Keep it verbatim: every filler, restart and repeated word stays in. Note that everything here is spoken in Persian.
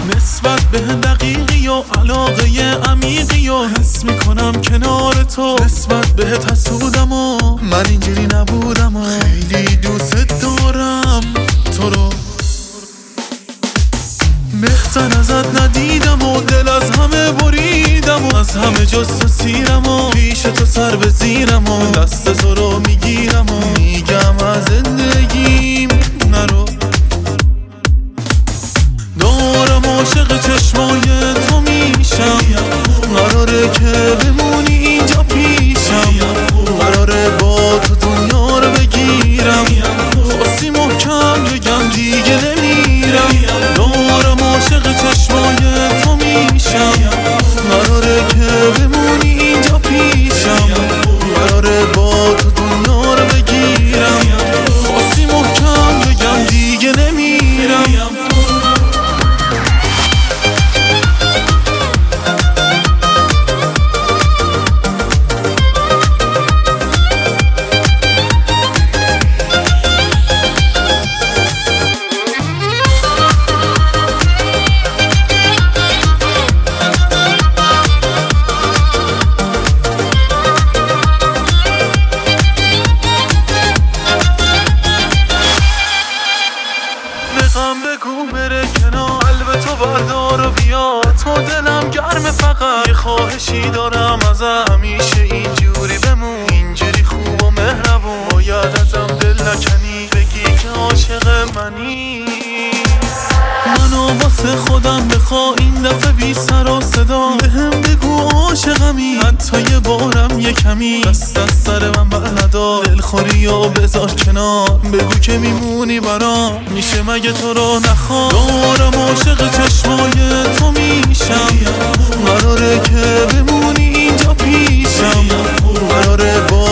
نسبت به دقیقی و علاقه عمیقی و حس میکنم کنار تو، نسبت بهت حسودم و من اینجوری نبودم و خیلی دوست دارم تو رو. بهتر ازت ندیدم و دل از همه بریدم و از همه جست و سیرم و پیش تو سر به زیرم و دست تو رو میگیرم و میگم از زندگیم نرو. دارم عاشق چشمای تو میشم، قراره که بمونی اینجا پیشم، قراره با تو دنیا رو بگیرم، خواستی محکم بگم دیگه نمیرم. دارم عاشق چشمای تو میشم، قراره که بمونی اینجا پیشم، قراره با تو دنیا رو بگیرم، خواستی محکم بگم دیگه نمیرم. بگو بره کنار، قلب تو بردار و بیا، تو دلم گرمه، فقط یه خواهشی دارم ازم، همیشه اینجوری بمون، اینجوری خوب و مهربون، باید ازم دل نکنی، بگی که عاشق منی. منو واسه خودم بخوا این دفعه بی سر و صدا، بهم بگو عاشقمی، حتی یه بارم یه کمی، دست از سر من بردار، دلخوری و بذار کنار، بگو که میمونی برام، میشه مگه تو رو نخوام. دارم عاشق چشمای تو میشم، قراره که بمونی اینجا پیشم، قراره با